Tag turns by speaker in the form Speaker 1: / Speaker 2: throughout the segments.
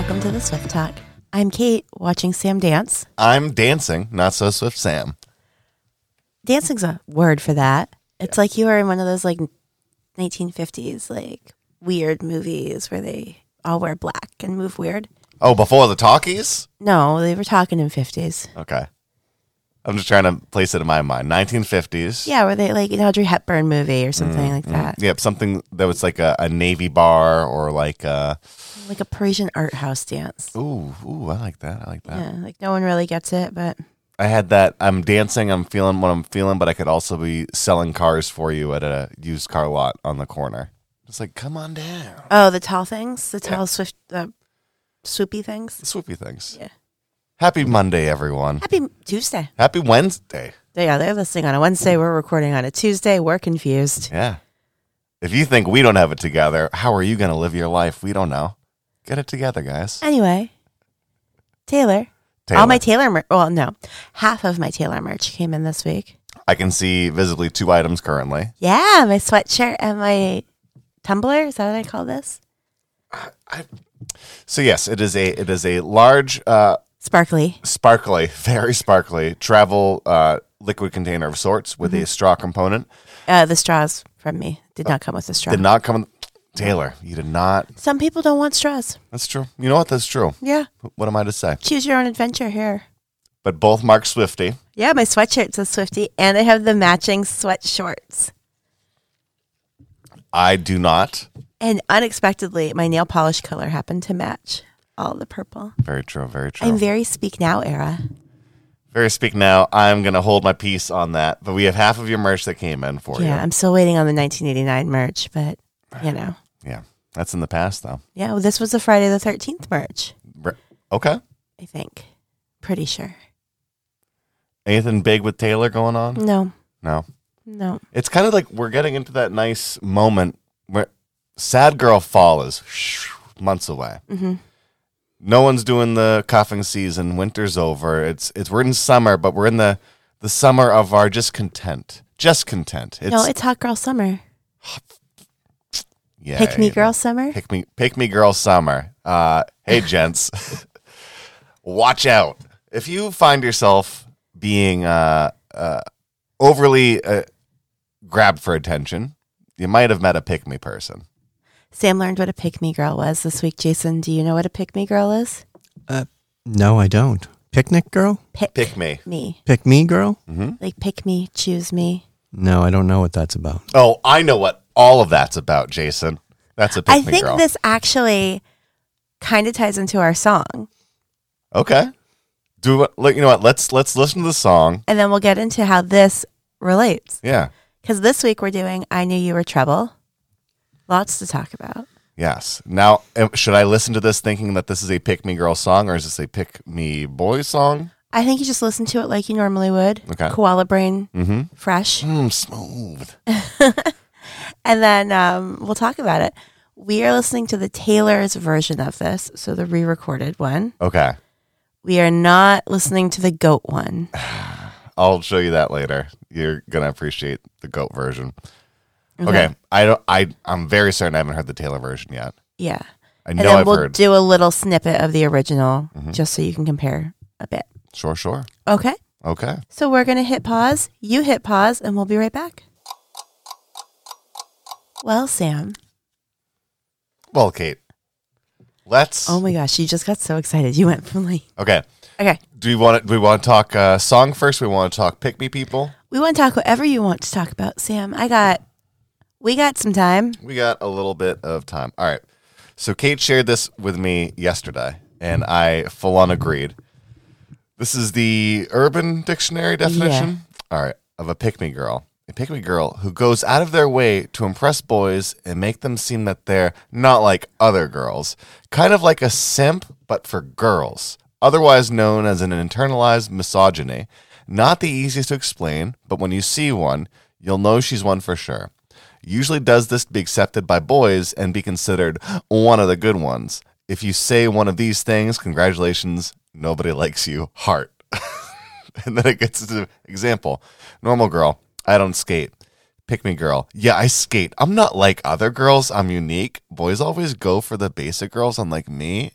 Speaker 1: welcome to the Swift Talk. I'm Kate, watching Sam dance.
Speaker 2: I'm dancing, not so swift Sam.
Speaker 1: Dancing's a word for that. It's like you were in one of those 1950s weird movies where they all wear black and move weird.
Speaker 2: Oh, before the talkies?
Speaker 1: No, they were talking in 50s.
Speaker 2: Okay. I'm just trying to place it in my mind. 1950s.
Speaker 1: Yeah, where they an Audrey Hepburn movie or something like that.
Speaker 2: Yep, something that was like a Navy bar or like a
Speaker 1: Parisian art house dance.
Speaker 2: Ooh, I like that.
Speaker 1: Yeah, no one really gets it, but
Speaker 2: I had that. I'm dancing, I'm feeling what I'm feeling, but I could also be selling cars for you at a used car lot on the corner. It's like, come on down.
Speaker 1: Oh, the tall things? The tall, swift, swoopy things?
Speaker 2: The swoopy things.
Speaker 1: Yeah.
Speaker 2: Happy Monday, everyone.
Speaker 1: Happy Tuesday.
Speaker 2: Happy Wednesday.
Speaker 1: Yeah, they're listening on a Wednesday. We're recording on a Tuesday. We're confused.
Speaker 2: Yeah. If you think we don't have it together, how are you going to live your life? We don't know. Get it together, guys.
Speaker 1: Anyway, Taylor. All my Taylor merch. Well, no. Half of my Taylor merch came in this week.
Speaker 2: I can see visibly 2 items currently.
Speaker 1: Yeah, my sweatshirt and my tumbler. Is that what I call this?
Speaker 2: So yes, it is a large
Speaker 1: sparkly,
Speaker 2: very sparkly travel liquid container of sorts with a straw component.
Speaker 1: The straws from me did not come with a straw.
Speaker 2: Did not come. Taylor, you did not.
Speaker 1: Some people don't want straws.
Speaker 2: That's true. You know what? That's true.
Speaker 1: Yeah.
Speaker 2: What am I to say?
Speaker 1: Choose your own adventure here.
Speaker 2: But both mark Swifty.
Speaker 1: Yeah, my sweatshirt says Swifty, and I have the matching sweat shorts.
Speaker 2: I do not.
Speaker 1: And unexpectedly, my nail polish color happened to match all the purple.
Speaker 2: Very true. Very true.
Speaker 1: I'm very Speak Now era.
Speaker 2: Very Speak Now. I'm going to hold my peace on that. But we have half of your merch that came in for you.
Speaker 1: Yeah, I'm still waiting on the 1989 merch, but
Speaker 2: Yeah, that's in the past, though.
Speaker 1: Yeah, well, this was the Friday the 13th merch.
Speaker 2: Okay.
Speaker 1: I think. Pretty sure.
Speaker 2: Anything big with Taylor going on?
Speaker 1: No.
Speaker 2: It's kind of like we're getting into that nice moment where Sad Girl Fall is months away.
Speaker 1: Mm-hmm.
Speaker 2: No one's doing the cuffing season. Winter's over. We're in summer, but we're in the summer of our just content. Just content.
Speaker 1: It's hot girl summer.
Speaker 2: Yeah,
Speaker 1: Pick me girl summer.
Speaker 2: Pick me girl summer. Hey gents, watch out if you find yourself being overly grabbed for attention. You might have met a pick me person.
Speaker 1: Sam learned what a pick me girl was this week. Jason, do you know what a pick me girl is?
Speaker 3: No, I don't. Picnic girl?
Speaker 2: Pick me.
Speaker 3: Pick me girl?
Speaker 2: Mm-hmm.
Speaker 1: Like pick me, choose me.
Speaker 3: No, I don't know what that's about.
Speaker 2: Oh, I know what all of that's about, Jason. That's a pick me girl.
Speaker 1: I think this actually kind of ties into our song.
Speaker 2: Okay. You know what? Let's listen to the song.
Speaker 1: And then we'll get into how this relates.
Speaker 2: Yeah.
Speaker 1: Because this week we're doing I Knew You Were Trouble. Lots to talk about.
Speaker 2: Yes. Now, should I listen to this thinking that this is a pick me girl song or is this a pick me boy song?
Speaker 1: I think you just listen to it like you normally would.
Speaker 2: Okay.
Speaker 1: Koala brain, fresh.
Speaker 2: Smooth.
Speaker 1: And then we'll talk about it. We are listening to the Taylor's version of this, so the re-recorded one.
Speaker 2: Okay.
Speaker 1: We are not listening to the GOAT one.
Speaker 2: I'll show you that later. You're gonna appreciate the GOAT version. Okay. I'm very certain I haven't heard the Taylor version yet.
Speaker 1: Yeah.
Speaker 2: I know I've
Speaker 1: we'll
Speaker 2: heard.
Speaker 1: do a little snippet of the original just so you can compare a bit.
Speaker 2: Sure.
Speaker 1: Okay. So we're going to hit pause. You hit pause, and we'll be right back. Well, Sam.
Speaker 2: Well, Kate. Let's.
Speaker 1: Oh my gosh, you just got so excited. You went from
Speaker 2: Okay.
Speaker 1: Okay.
Speaker 2: Do we want to talk song first? We want to talk pick me people.
Speaker 1: We want to talk whatever you want to talk about, Sam. We got some time.
Speaker 2: We got a little bit of time. All right. So Kate shared this with me yesterday, and I full on agreed. This is the Urban Dictionary definition. All right, of a pick me girl. A pick me girl who goes out of their way to impress boys and make them seem that they're not like other girls. Kind of like a simp, but for girls. Otherwise known as an internalized misogyny. Not the easiest to explain, but when you see one, you'll know she's one for sure. Usually does this to be accepted by boys and be considered one of the good ones. If you say one of these things, congratulations, nobody likes you. Heart. And then it gets to example. Normal girl. I don't skate. Pick me girl. Yeah, I skate. I'm not like other girls. I'm unique. Boys always go for the basic girls, unlike me.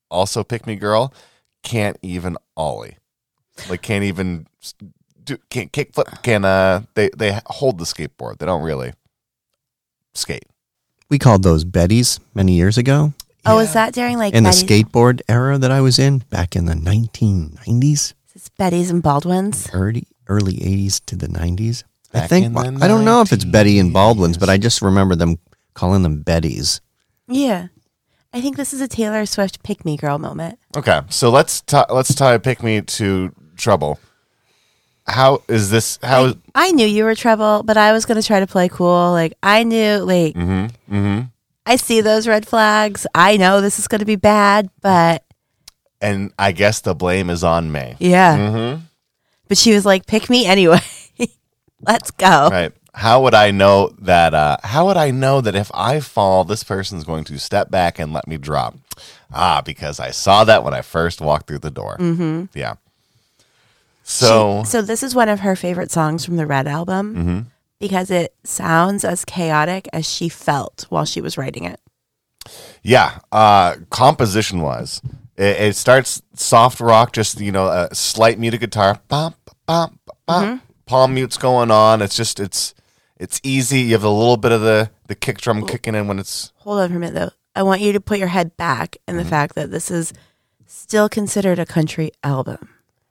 Speaker 2: also Pick Me Girl, can't even ollie. Like can't even can't kickflip. They hold the skateboard. They don't really skate.
Speaker 3: We called those Betties many years ago.
Speaker 1: Oh, is that during like
Speaker 3: In the
Speaker 1: Betty's,
Speaker 3: skateboard era that I was in back in the 1990s,
Speaker 1: it's Betty's and Baldwin's?
Speaker 3: early 80s to the 90s. I
Speaker 2: Back
Speaker 3: think
Speaker 2: in the
Speaker 3: I don't know if it's Betty and
Speaker 2: 90s.
Speaker 3: Baldwin's, but I just remember them calling them Betties.
Speaker 1: Yeah. I think this is a Taylor Swift Pick Me Girl moment.
Speaker 2: Okay, so let's tie Pick Me to Trouble. How is this? How?
Speaker 1: I knew you were trouble, but I was going to try to play cool. Like, I knew, like, I see those red flags. I know this is going to be bad, but
Speaker 2: And I guess the blame is on me.
Speaker 1: yeah. But she was like, pick me anyway. Let's go.
Speaker 2: Right. How would I know that? How would I know that if I fall, this person's going to step back and let me drop? Because I saw that when I first walked through the door. Mm-hmm. Yeah. So
Speaker 1: this is one of her favorite songs from the Red album because it sounds as chaotic as she felt while she was writing it.
Speaker 2: yeah, composition wise, it starts soft rock, just a slight muted guitar, bump, bump, bump, palm mutes going on. It's just it's easy. You have a little bit of the kick drum kicking in when it's.
Speaker 1: Hold on for a minute, though. I want you to put your head back in the fact that this is still considered a country album.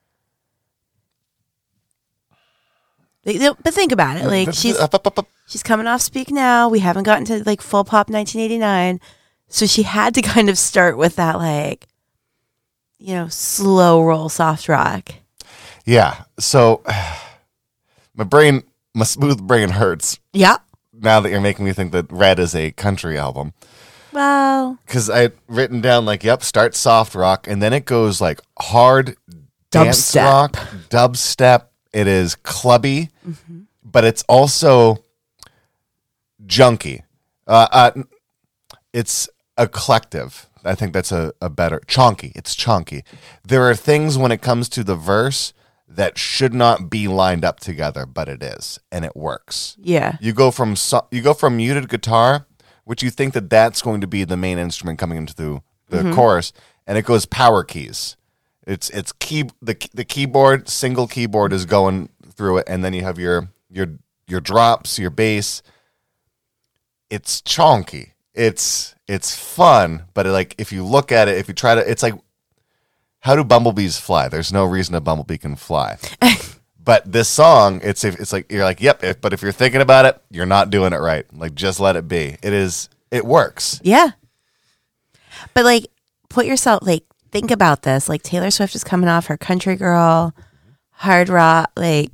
Speaker 1: But think about it. Like, she's coming off Speak Now. We haven't gotten to, like, full pop 1989. So she had to kind of start with that, like, slow roll soft rock.
Speaker 2: Yeah. So my smooth brain hurts
Speaker 1: Yeah.
Speaker 2: now that you're making me think that Red is a country album.
Speaker 1: Well,
Speaker 2: Because I written down start soft rock, and then it goes like hard dance
Speaker 1: Dubstep.
Speaker 2: rock, dubstep. It is clubby, but it's also junky. It's a collective. I think that's a better chonky. It's chonky. There are things when it comes to the verse that should not be lined up together, but it is, and it works.
Speaker 1: yeah.
Speaker 2: You go from muted guitar, which you think that's going to be the main instrument coming into the chorus, and it goes power keys. It's the keyboard, single keyboard is going through it, and then you have your drops, your bass. It's chonky. It's fun, but if you look at it, if you try to, it's like, how do bumblebees fly? There's no reason a bumblebee can fly. But this song, it's like you're like, yep. But if you're thinking about it, you're not doing it right. Like, just let it be. It works.
Speaker 1: Yeah. But, like, put yourself, like, think about this. Like, Taylor Swift is coming off her country girl, hard rock, like,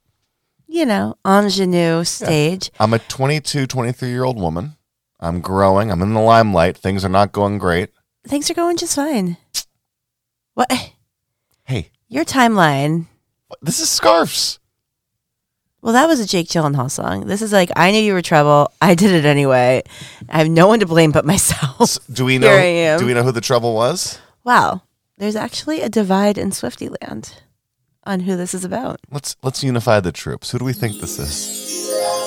Speaker 1: ingenue stage.
Speaker 2: I'm a 22, 23-year-old woman. I'm growing. I'm in the limelight. Things are not going great.
Speaker 1: Things are going just fine. What?
Speaker 2: Hey,
Speaker 1: Your timeline.
Speaker 2: this is Scarfs.
Speaker 1: Well, that was a Jake Gyllenhaal song. This is like, I knew you were trouble. I did it anyway. I have no one to blame but myself.
Speaker 2: Do we know?
Speaker 1: Here I am.
Speaker 2: Do we know who the trouble was?
Speaker 1: Wow. There's actually a divide in Swiftyland on who this is about.
Speaker 2: Let's unify the troops. Who do we think this is?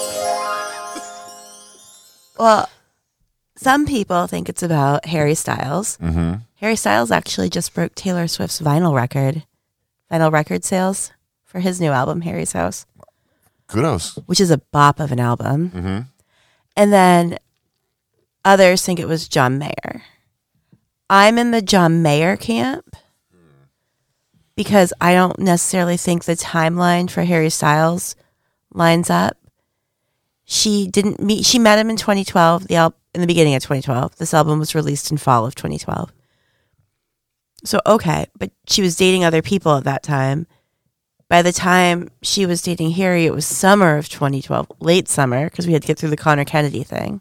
Speaker 1: Well, some people think it's about Harry Styles.
Speaker 2: Mm-hmm.
Speaker 1: Harry Styles actually just broke Taylor Swift's vinyl record sales for his new album, Harry's House,
Speaker 2: Kudos.
Speaker 1: which is a bop of an album.
Speaker 2: Mm-hmm.
Speaker 1: And then others think it was John Mayer. I'm in the John Mayer camp because I don't necessarily think the timeline for Harry Styles lines up. She met him in 2012, in the beginning of 2012. This album was released in fall of 2012. So, okay, but she was dating other people at that time. By the time she was dating Harry, it was summer of 2012, late summer, because we had to get through the Connor Kennedy thing.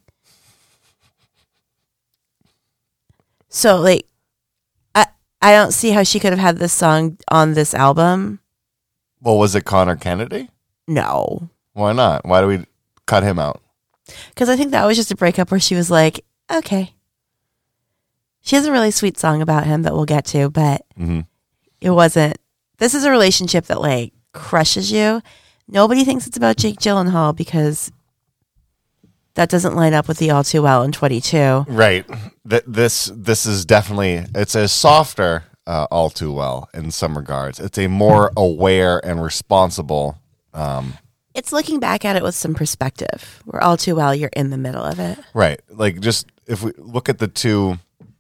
Speaker 1: So, like, I don't see how she could have had this song on this album.
Speaker 2: Well, was it Connor Kennedy?
Speaker 1: No.
Speaker 2: Why not? Why do we cut him out?
Speaker 1: Because I think that was just a breakup where she was like, okay. She has a really sweet song about him that we'll get to, but it wasn't. This is a relationship that, like, crushes you. Nobody thinks it's about Jake Gyllenhaal because that doesn't line up with the All Too Well in 22.
Speaker 2: Right. This is definitely, it's a softer All Too Well in some regards. It's a more aware and responsible.
Speaker 1: It's looking back at it with some perspective. Where All Too Well, you're in the middle of it.
Speaker 2: Right. Like, just if we look at the two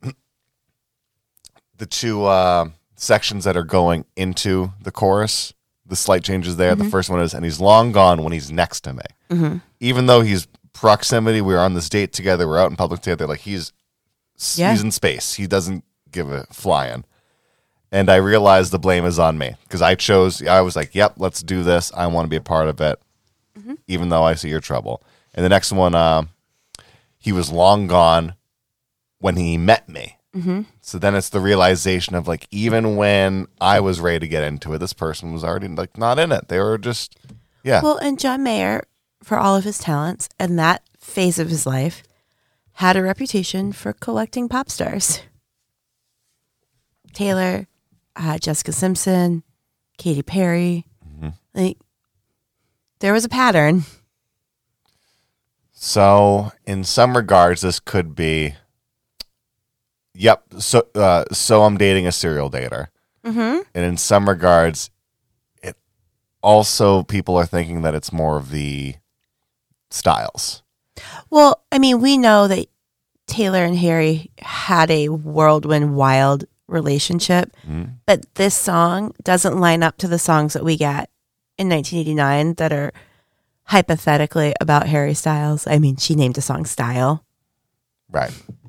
Speaker 2: sections that are going into the chorus, the slight changes there. The first one is, and he's long gone when he's next to me. Even though he's proximity, we're on this date together, we're out in public together, like he's in space. He doesn't give a flying. And I realized the blame is on me because I was like, yep, let's do this. I want to be a part of it, even though I see your trouble. And the next one, he was long gone when he met me. So then it's the realization of like, even when I was ready to get into it, this person was already like not in it. They were just, yeah.
Speaker 1: Well, and John Mayer, for all of his talents and that phase of his life, had a reputation for collecting pop stars. Taylor, Jessica Simpson, Katy Perry. Like, there was a pattern.
Speaker 2: So in some regards, this could be, yep. So I'm dating a serial dater. And in some regards, it also, people are thinking that it's more of the styles.
Speaker 1: Well, I mean, we know that Taylor and Harry had a whirlwind wild relationship, but this song doesn't line up to the songs that we get in 1989 that are hypothetically about Harry Styles. I mean, she named a song Style.
Speaker 2: Right.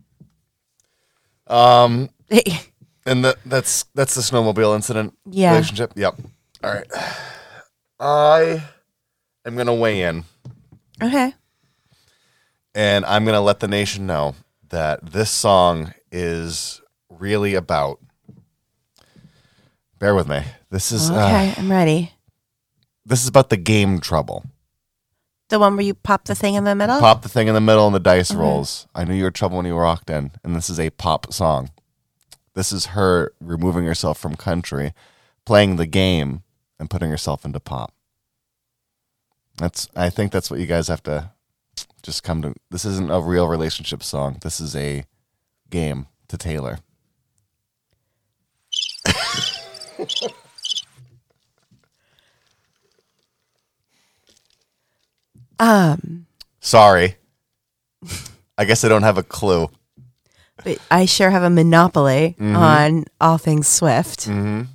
Speaker 2: And that's the snowmobile incident relationship. Yep. All right. I am going to weigh in.
Speaker 1: Okay.
Speaker 2: And I'm going to let the nation know that this song is really about, bear with me. This is
Speaker 1: okay. I'm ready.
Speaker 2: This is about the game Trouble.
Speaker 1: The one where you pop the thing in the middle?
Speaker 2: Pop the thing in the middle and the dice rolls. I knew you were trouble when you walked in. And this is a pop song. This is her removing herself from country, playing the game, and putting herself into pop. I think that's what you guys have to just come to. This isn't a real relationship song. This is a game to Taylor. Sorry. I guess I don't have a clue.
Speaker 1: But I sure have a monopoly on all things Swift.
Speaker 2: Do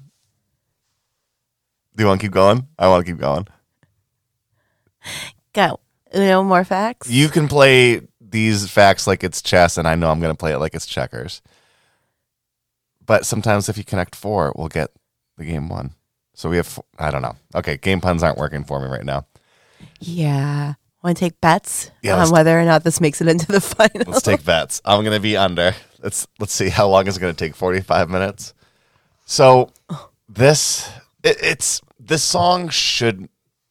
Speaker 2: you want to keep going? I want to keep going.
Speaker 1: Go. Uno more facts?
Speaker 2: You can play these facts like it's chess, and I know I'm going to play it like it's checkers. But sometimes if you connect 4, we'll get the game won. So we have, I don't know. Okay, game puns aren't working for me right now.
Speaker 1: Yeah. Want to take bets
Speaker 2: Yeah,
Speaker 1: on whether or not this makes it into the final?
Speaker 2: Let's take bets. I'm going to be under. Let's see how long is it going to take. 45 minutes. So this song should.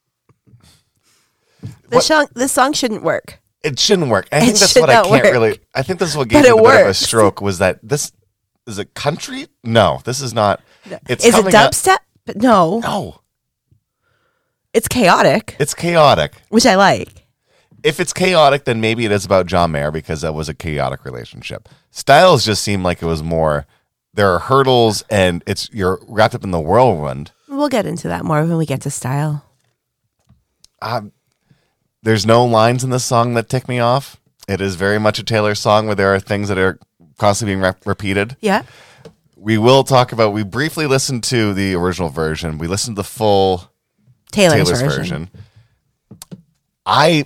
Speaker 1: This song shouldn't work.
Speaker 2: It shouldn't work. I think that's what I can't really. I think this is what gave me a bit of a stroke. Was that this is it country? No, this is not. It's
Speaker 1: is it dubstep? No.
Speaker 2: No.
Speaker 1: It's chaotic.
Speaker 2: It's chaotic,
Speaker 1: which I like.
Speaker 2: If it's chaotic, then maybe it is about John Mayer because that was a chaotic relationship. Styles just seemed like it was more. There are hurdles, and you're wrapped up in the whirlwind.
Speaker 1: We'll get into that more when we get to Style.
Speaker 2: There's no lines in this song that tick me off. It is very much a Taylor song where there are things that are constantly being repeated.
Speaker 1: Yeah.
Speaker 2: We will talk about. We briefly listened to the original version. We listened to the full
Speaker 1: Taylor's version.
Speaker 2: I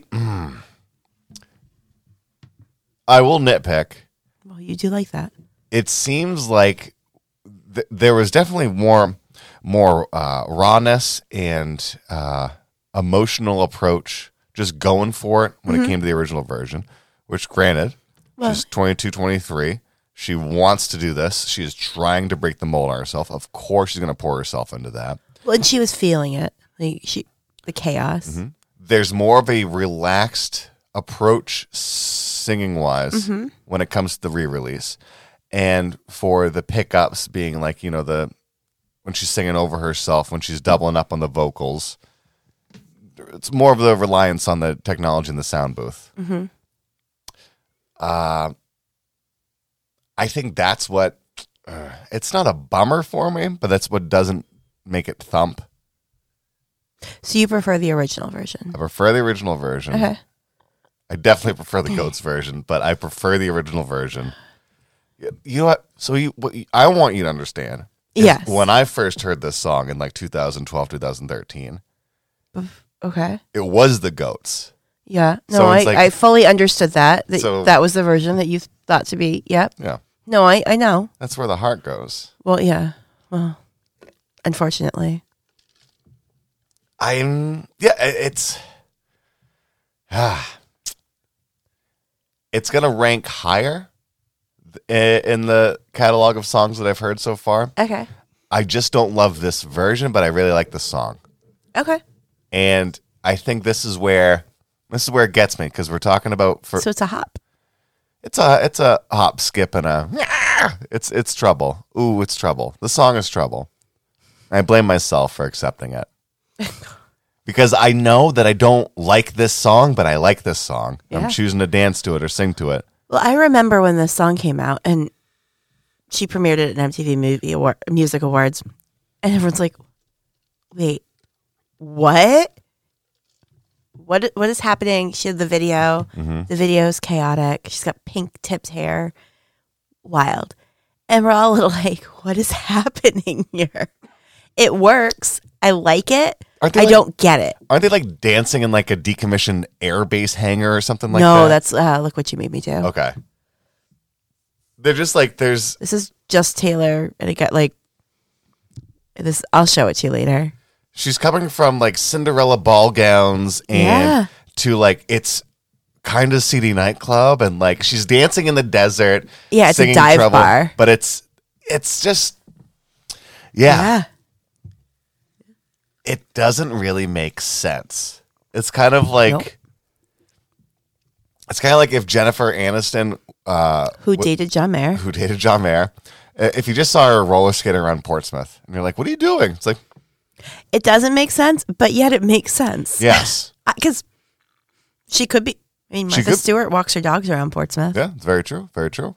Speaker 2: will nitpick.
Speaker 1: Well, you do like that.
Speaker 2: It seems like there was definitely more rawness and emotional approach, just going for it when it came to the original version, which granted, she's 22, 23. She wants to do this. She is trying to break the mold on herself. Of course, she's going to pour herself into that.
Speaker 1: Well, and she was feeling it. Like the chaos.
Speaker 2: There's more of a relaxed approach singing-wise when it comes to the re-release. And for the pickups being like, when she's singing over herself, when she's doubling up on the vocals, it's more of the reliance on the technology in the sound booth. I think that's what. It's not a bummer for me, but that's what doesn't make it thump.
Speaker 1: So you prefer the original version?
Speaker 2: I prefer the original version.
Speaker 1: Okay.
Speaker 2: I definitely prefer the Goats version, but I prefer the original version. You know what? So I want you to understand.
Speaker 1: Yes.
Speaker 2: When I first heard this song in like 2012, 2013,
Speaker 1: Okay.
Speaker 2: it was the Goats.
Speaker 1: Yeah. No,
Speaker 2: So it's like-
Speaker 1: I fully understood that.
Speaker 2: So-
Speaker 1: That was the version that you thought to be. Yep.
Speaker 2: Yeah.
Speaker 1: No, I know.
Speaker 2: That's where the heart goes.
Speaker 1: Well, yeah. Well, unfortunately.
Speaker 2: It's it's going to rank higher in the catalog of songs that I've heard so far.
Speaker 1: Okay.
Speaker 2: I just don't love this version, but I really like the song.
Speaker 1: Okay.
Speaker 2: And I think this is where it gets me, because we're talking about
Speaker 1: So it's a hop.
Speaker 2: it's a hop, skip, and it's trouble. Ooh, it's trouble. The song is trouble. I blame myself for accepting it. Because I know that I don't like this song, but I like this song.
Speaker 1: Yeah.
Speaker 2: I'm choosing to dance to it or sing to it.
Speaker 1: Well, I remember when this song came out and she premiered it at MTV Music Awards, and everyone's like, "Wait, what? What is happening?" She had the video.
Speaker 2: Mm-hmm.
Speaker 1: The video is chaotic. She's got pink tipped hair, wild, and we're all a little like, "What is happening here?" It works. I like it.
Speaker 2: Aren't they
Speaker 1: I
Speaker 2: like-
Speaker 1: don't get it.
Speaker 2: Aren't they like dancing in like a decommissioned airbase hangar or something like
Speaker 1: No,
Speaker 2: that?
Speaker 1: that's Look What You Made Me Do.
Speaker 2: Okay. They're just like, there's
Speaker 1: This is just Taylor, and it got like this. I'll show it to you later.
Speaker 2: she's coming from like Cinderella ball gowns and
Speaker 1: Yeah.
Speaker 2: to like it's kind of seedy nightclub, and like she's dancing in the desert.
Speaker 1: Yeah, it's a
Speaker 2: singing
Speaker 1: dive
Speaker 2: Trouble,
Speaker 1: bar.
Speaker 2: but it's just yeah, it doesn't really make sense. It's kind of like
Speaker 1: Nope.
Speaker 2: it's kind of like if Jennifer Aniston,
Speaker 1: Who dated John Mayer?
Speaker 2: who dated John Mayer, if you just saw her roller skating around Portsmouth, and you're like, "What are you doing?" It's like,
Speaker 1: It doesn't make sense, but yet it makes sense.
Speaker 2: yes,
Speaker 1: Because she could be. I mean,
Speaker 2: She
Speaker 1: Martha
Speaker 2: could-
Speaker 1: Stewart walks her dogs around Portsmouth.
Speaker 2: yeah, it's very true, very true.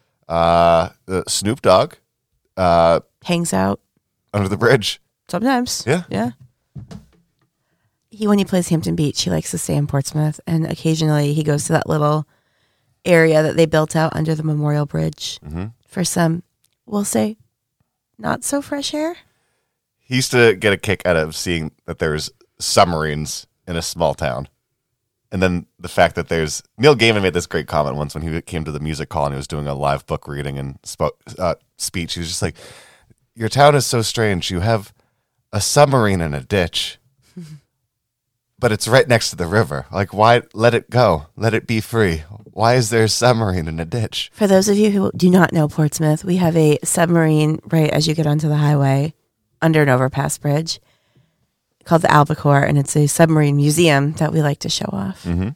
Speaker 2: Snoop Dogg,
Speaker 1: Hangs out
Speaker 2: Under the Bridge.
Speaker 1: sometimes.
Speaker 2: Yeah.
Speaker 1: Yeah. When he plays Hampton Beach, he likes to stay in Portsmouth, and occasionally he goes to that little area that they built out under the Memorial Bridge for some, we'll say, not so fresh air.
Speaker 2: He used to get a kick out of seeing that there's submarines in a small town. And then the fact that there's Neil Gaiman made this great comment once when he came to the music hall and he was doing a live book reading and speech. He was just like, "Your town is so strange. You have a submarine in a ditch, but it's right next to the river. Like, why let it go? Let it be free. Why is there a submarine in a ditch?"
Speaker 1: For those of you who do not know Portsmouth, we have a submarine right as you get onto the highway under an overpass bridge called the Albacore, and it's a submarine museum that we like to show off.
Speaker 2: Mm-hmm.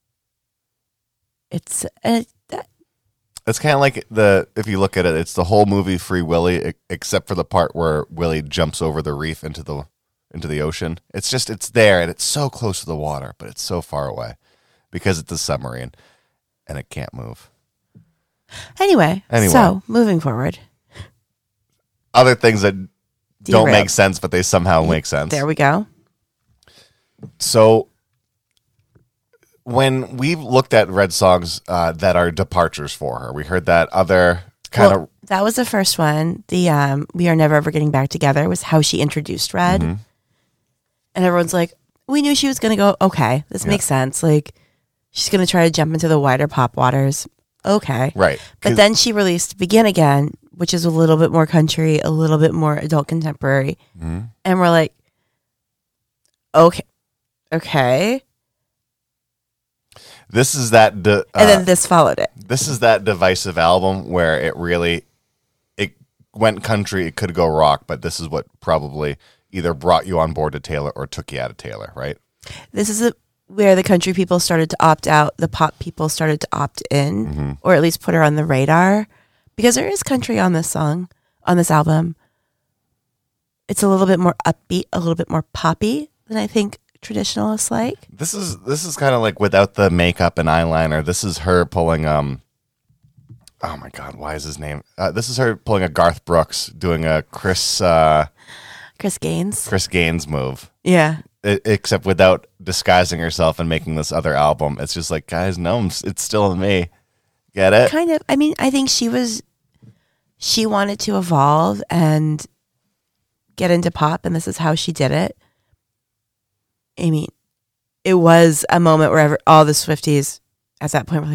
Speaker 1: It's
Speaker 2: It's kind of like if you look at it, it's the whole movie Free Willy, except for the part where Willie jumps over the reef into the ocean. It's there, and it's so close to the water, but it's so far away because it's a submarine and it can't move.
Speaker 1: anyway. So moving forward,
Speaker 2: Other things that don't
Speaker 1: Derailed.
Speaker 2: make sense, but they somehow make sense.
Speaker 1: There we go.
Speaker 2: So when we've looked at Red songs that are departures for her, we heard that other kind of
Speaker 1: That was the first one. The "We Are Never Ever Getting Back Together" was how she introduced Red,
Speaker 2: Mm-hmm.
Speaker 1: and everyone's like, "We knew she was going to go. Okay, this makes sense. Like, she's going to try to jump into the wider pop waters. Okay,
Speaker 2: right.
Speaker 1: But then she released "Begin Again," which is a little bit more country, a little bit more adult contemporary, and we're like, okay.
Speaker 2: This is that
Speaker 1: And then this followed it.
Speaker 2: this is that divisive album where it went country, it could go rock, but this is what probably either brought you on board to Taylor or took you out of Taylor, right?
Speaker 1: This is where the country people started to opt out, the pop people started to opt in, or at least put her on the radar, because there is country on this song, on this album. It's a little bit more upbeat, a little bit more poppy than I think traditionalists like.
Speaker 2: This is kind of like without the makeup and eyeliner. This is her pulling oh my god, why is his name? This is her pulling a Garth Brooks, doing a Chris Gaines move.
Speaker 1: Yeah.
Speaker 2: Except without disguising herself and making this other album. It's just like, guys, no, it's still me. Get it?
Speaker 1: Kind of. I mean, I think she wanted to evolve and get into pop, and this is how she did it. I mean, it was a moment where all the Swifties at that point were like,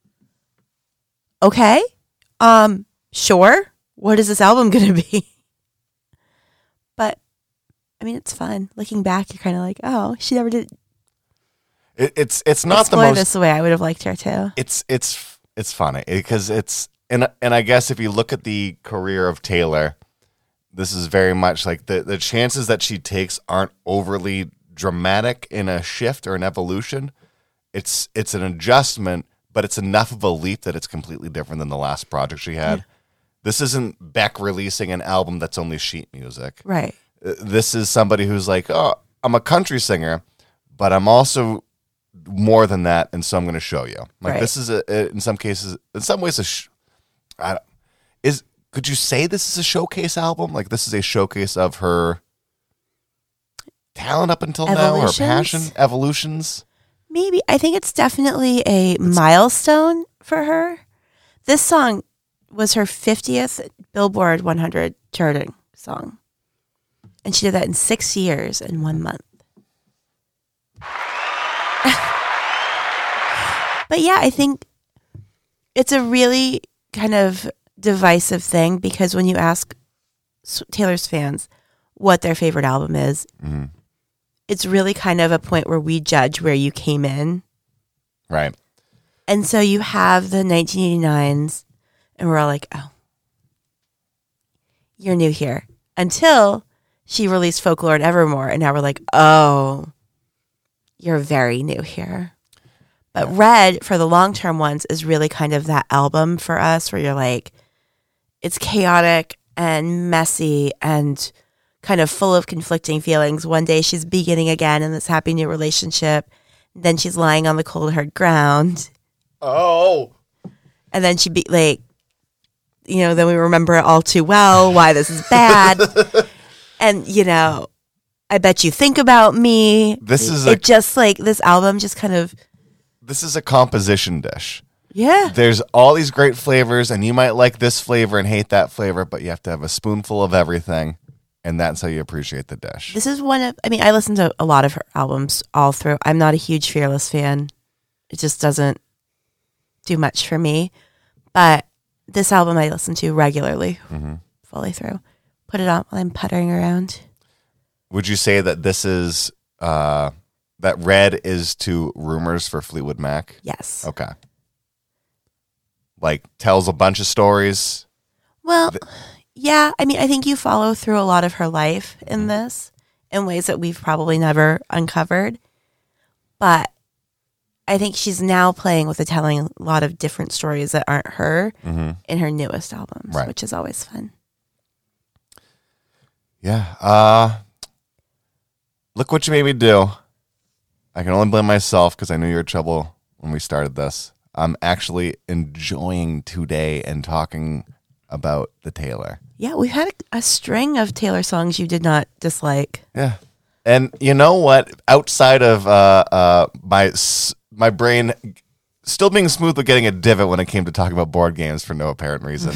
Speaker 1: okay, sure. What is this album going to be? But, I mean, it's fun. Looking back, you're kind of like, oh, she never did.
Speaker 2: It's not
Speaker 1: explore
Speaker 2: the most.
Speaker 1: This the way I would have liked her to.
Speaker 2: It's funny because and I guess if you look at the career of Taylor, this is very much like the chances that she takes aren't overly dramatic in a shift or an evolution. It's an adjustment, but it's enough of a leap that it's completely different than the last project she had. Yeah. This isn't Beck releasing an album that's only sheet music.
Speaker 1: Right.
Speaker 2: This is somebody who's like, oh, I'm a country singer, but I'm also more than that, and so I'm going to show you. Like right. This is in some ways could you say this is a showcase album? Like this is a showcase of her talent up until now, her passion, evolutions?
Speaker 1: Maybe. I think it's definitely a milestone for her. This song was her 50th Billboard 100 charting song. And she did that in 6 years and 1 month. But yeah, I think it's a really kind of divisive thing because when you ask Taylor's fans what their favorite album is, mm-hmm. It's really kind of a point where we judge where you came in.
Speaker 2: Right.
Speaker 1: And so you have the 1989s and we're all like, oh, you're new here. Until she released Folklore and Evermore. And now we're like, oh, you're very new here. But Red, for the long-term ones, is really kind of that album for us where you're like, it's chaotic and messy and kind of full of conflicting feelings. One day she's beginning again in this happy new relationship. Then she's lying on the cold, hard ground.
Speaker 2: Oh.
Speaker 1: And then she'd be like, then we remember it all too well, why this is bad. And, I bet you think about me. This album just kind of.
Speaker 2: This is a composition dish.
Speaker 1: Yeah.
Speaker 2: There's all these great flavors, and you might like this flavor and hate that flavor, but you have to have a spoonful of everything, and that's how you appreciate the dish.
Speaker 1: This is I listened to a lot of her albums all through. I'm not a huge Fearless fan. It just doesn't do much for me. But this album I listen to regularly, mm-hmm. fully through. Put it on while I'm puttering around.
Speaker 2: Would you say that this is, that Red is to Rumors for Fleetwood Mac?
Speaker 1: Yes.
Speaker 2: Okay. Like, tells a bunch of stories?
Speaker 1: Well, yeah. I think you follow through a lot of her life in this in ways that we've probably never uncovered. But I think she's now playing with telling a lot of different stories that aren't her mm-hmm. in her newest albums, right. Which is always fun.
Speaker 2: Yeah. Look what you made me do. I can only blame myself because I knew you were in trouble when we started this. I'm actually enjoying today and talking about the Taylor.
Speaker 1: Yeah, we've had a string of Taylor songs you did not dislike.
Speaker 2: Yeah. And you know what? Outside of my brain still being smooth but getting a divot when it came to talking about board games for no apparent reason.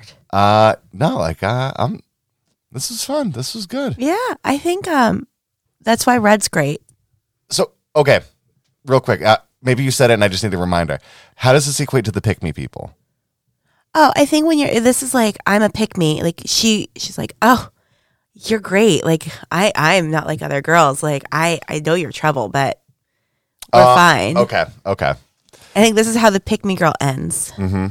Speaker 2: This was fun. This was good.
Speaker 1: Yeah, I think that's why Red's great.
Speaker 2: So, okay, real quick. Maybe you said it and I just need a reminder. How does this equate to the pick me people?
Speaker 1: Oh, I think this is like, I'm a pick me. Like she's like, oh, you're great. Like I'm not like other girls. Like I know you're trouble, but we're fine.
Speaker 2: Okay.
Speaker 1: I think this is how the pick me girl ends.
Speaker 2: Mm-hmm.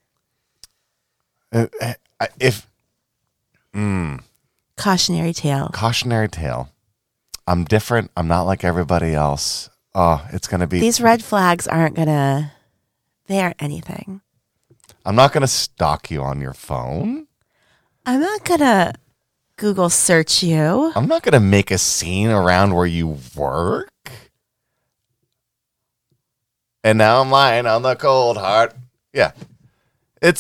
Speaker 1: Cautionary tale.
Speaker 2: I'm different. I'm not like everybody else. Oh, it's going to be...
Speaker 1: These red flags they aren't anything.
Speaker 2: I'm not going to stalk you on your phone.
Speaker 1: I'm not going to Google search you.
Speaker 2: I'm not going to make a scene around where you work. And now I'm lying on the cold heart. Yeah. In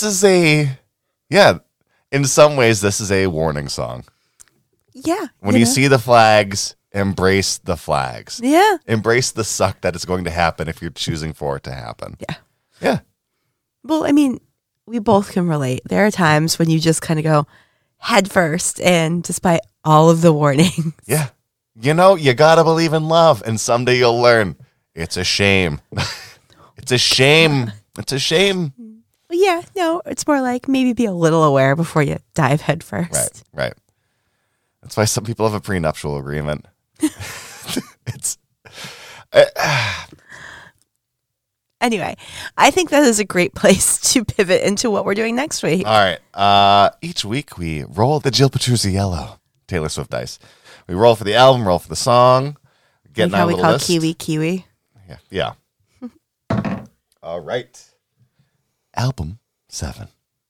Speaker 2: some ways, this is a warning song.
Speaker 1: Yeah.
Speaker 2: When you see the flags, embrace the flags.
Speaker 1: Yeah.
Speaker 2: Embrace the suck that is going to happen if you're choosing for it to happen.
Speaker 1: Yeah.
Speaker 2: Yeah.
Speaker 1: Well, I mean, we both can relate. There are times when you just kind of go head first, and despite all of the warnings.
Speaker 2: Yeah. You got to believe in love, and someday you'll learn. It's a shame. It's a shame. It's a shame.
Speaker 1: Yeah, no, it's more like maybe be a little aware before you dive head first.
Speaker 2: Right. That's why some people have a prenuptial agreement.
Speaker 1: Anyway, I think that is a great place to pivot into what we're doing next week.
Speaker 2: All right. Each week we roll the Jill Petruzzi Yellow Taylor Swift dice. We roll for the album, roll for the song. Get
Speaker 1: Like how we call
Speaker 2: list.
Speaker 1: Kiwi.
Speaker 2: Yeah. All right. Album 7.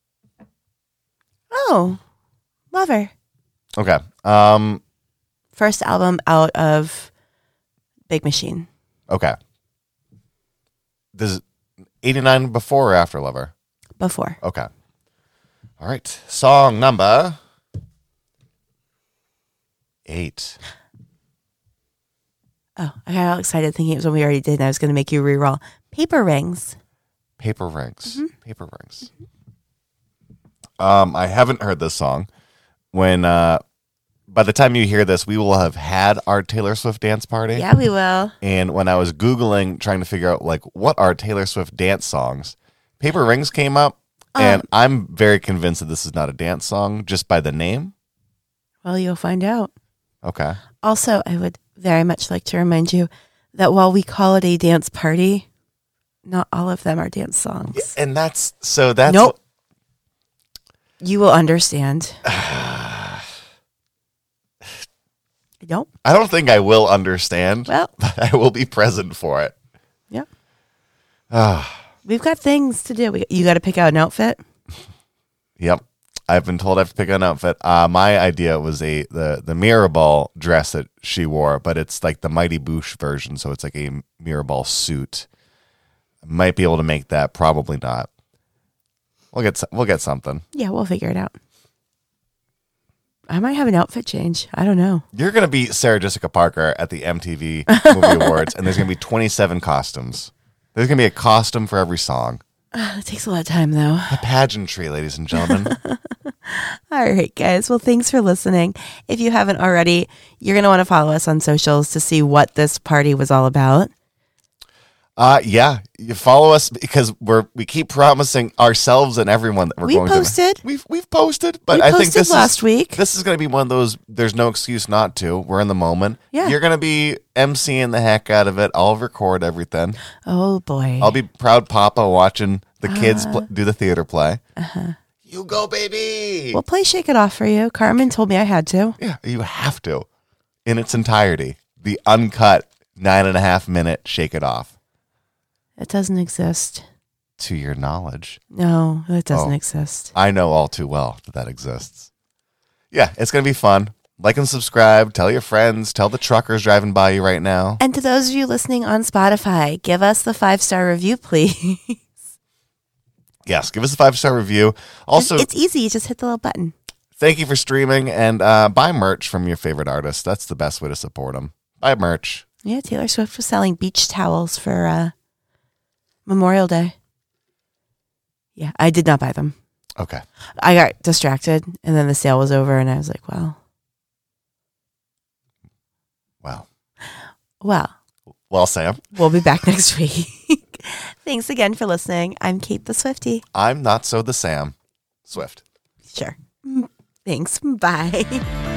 Speaker 1: Oh, Lover.
Speaker 2: Okay.
Speaker 1: First album out of Big Machine.
Speaker 2: Okay. Does 89 before or after Lover?
Speaker 1: Before.
Speaker 2: Okay. All right. Song number 8.
Speaker 1: Oh, I got all excited thinking it was when we already did, and I was going to make you re-roll. Paper Rings.
Speaker 2: Paper Rings.
Speaker 1: Mm-hmm.
Speaker 2: Paper Rings. I haven't heard this song. When by the time you hear this, we will have had our Taylor Swift dance party.
Speaker 1: Yeah, we will.
Speaker 2: And when I was Googling, trying to figure out what are Taylor Swift dance songs, Paper Rings came up, and I'm very convinced that this is not a dance song just by the name.
Speaker 1: Well, you'll find out.
Speaker 2: Okay.
Speaker 1: Also, I would very much like to remind you that while we call it a dance party, not all of them are dance songs.
Speaker 2: And that's
Speaker 1: Nope. You will understand. Nope.
Speaker 2: I don't think I will understand.
Speaker 1: Well,
Speaker 2: but I will be present for it.
Speaker 1: Yep. We've got things to do. You got to pick out an outfit.
Speaker 2: Yep. I've been told I have to pick an outfit. My idea was the Mirrorball dress that she wore, but it's like the Mighty Boosh version, so it's like a Mirrorball suit. Might be able to make that. Probably not. We'll get something.
Speaker 1: Yeah, we'll figure it out. I might have an outfit change. I don't know.
Speaker 2: You're going to be Sarah Jessica Parker at the MTV Movie Awards, and there's going to be 27 costumes. There's going to be a costume for every song.
Speaker 1: It takes a lot of time, though.
Speaker 2: A pageantry, ladies and gentlemen.
Speaker 1: All right, guys. Well, thanks for listening. If you haven't already, you're going to want to follow us on socials to see what this party was all about.
Speaker 2: Yeah, you follow us because we keep promising ourselves and everyone that
Speaker 1: We posted.
Speaker 2: We've posted, but
Speaker 1: We
Speaker 2: I think
Speaker 1: posted
Speaker 2: this
Speaker 1: last week.
Speaker 2: This is going to be one of those. There's no excuse not to. We're in the moment.
Speaker 1: Yeah.
Speaker 2: You're going to be emceeing the heck out of it. I'll record everything.
Speaker 1: Oh boy.
Speaker 2: I'll be proud papa watching the kids do the theater play. You go, baby.
Speaker 1: We'll play Shake It Off for you. Carmen told me I had to.
Speaker 2: Yeah, you have to, in its entirety, the uncut 9.5 minute Shake It Off.
Speaker 1: It doesn't exist.
Speaker 2: To your knowledge.
Speaker 1: No, it doesn't exist.
Speaker 2: I know all too well that exists. Yeah, it's going to be fun. Like and subscribe. Tell your friends. Tell the truckers driving by you right now.
Speaker 1: And to those of you listening on Spotify, give us the 5-star review, please.
Speaker 2: Yes, give us a 5-star review. Also,
Speaker 1: it's easy. You just hit the little button.
Speaker 2: thank you for streaming and buy merch from your favorite artists. That's the best way to support them. Buy merch.
Speaker 1: Yeah, Taylor Swift was selling beach towels for Memorial Day. Yeah, I did not buy them.
Speaker 2: Okay.
Speaker 1: I got distracted, and then the sale was over, and I was like,
Speaker 2: Wow.
Speaker 1: Well,
Speaker 2: Sam.
Speaker 1: we'll be back next week. Thanks again for listening. I'm Kate the Swiftie.
Speaker 2: I'm not so the Sam Swift.
Speaker 1: Sure. Thanks. Bye.